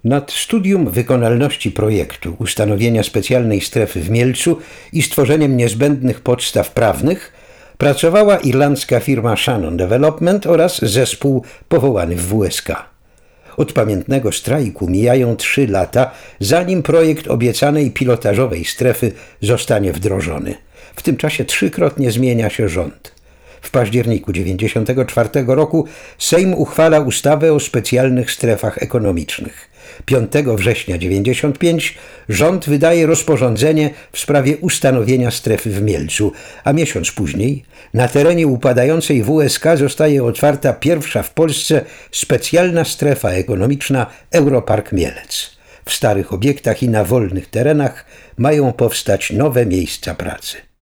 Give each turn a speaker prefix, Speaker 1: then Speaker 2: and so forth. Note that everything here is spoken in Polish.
Speaker 1: Nad studium wykonalności projektu ustanowienia specjalnej strefy w Mielcu i stworzeniem niezbędnych podstaw prawnych pracowała irlandzka firma Shannon Development oraz zespół powołany w WSK. Od pamiętnego strajku mijają 3 lata, zanim projekt obiecanej pilotażowej strefy zostanie wdrożony. W tym czasie 3-krotnie zmienia się rząd. W październiku 1994 roku Sejm uchwala ustawę o specjalnych strefach ekonomicznych. 5 września 1995 rząd wydaje rozporządzenie w sprawie ustanowienia strefy w Mielcu, a miesiąc później na terenie upadającej WSK zostaje otwarta pierwsza w Polsce specjalna strefa ekonomiczna Europark Mielec. W starych obiektach i na wolnych terenach mają powstać nowe miejsca pracy.